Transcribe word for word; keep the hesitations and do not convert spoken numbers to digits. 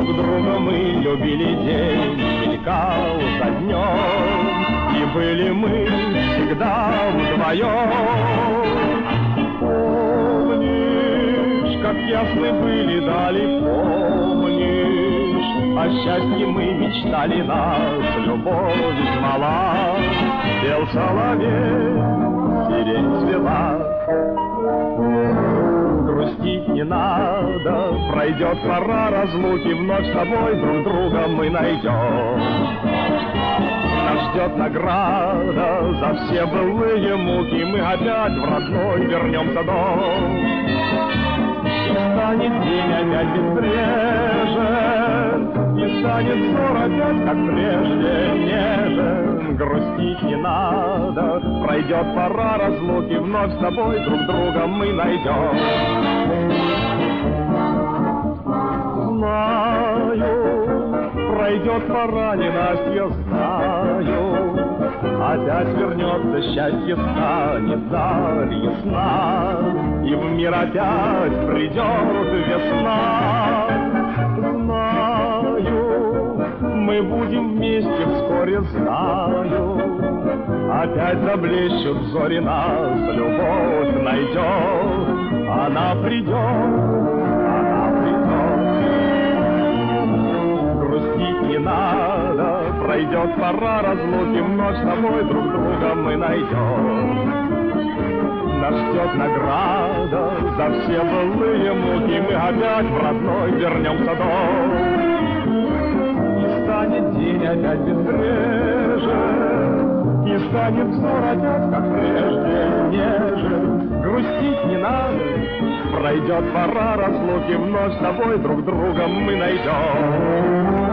Друг друга мы любили, день мелькал за днем, и были мы всегда вдвоем. Помнишь, как ясны были дали, помнишь, о счастье мы мечтали, нас любовь мала. Пел соловей, сирень цвела. Грустить не надо, пройдет пора разлуки, вновь с тобой друг друга мы найдем. Нас ждет награда за все былые муки, мы опять в родной вернемся дом. И станет день опять безбрежен, и станет взор опять, как прежде, нежен. Грустить не надо, пройдет пора разлуки, вновь с тобой друг друга мы найдем. Знаю, пройдет пора ненастья, знаю, опять вернется счастье, станет даль ясна, и в мир опять придет весна. Знаю, мы будем вместе вскоре, знаю, опять заблещут зори, нас любовь найдет, она придет, она придет. Грустить не надо, пройдет пора разлуки, вновь с тобой друг друга мы найдем. Нас ждет награда за все былые муки, мы опять в родной вернемся дом. И станет день опять безбрежен, и станет взор опять, как прежде, нежен. Грустить не надо, пройдет пора разлуки, вновь с тобой друг друга мы найдем.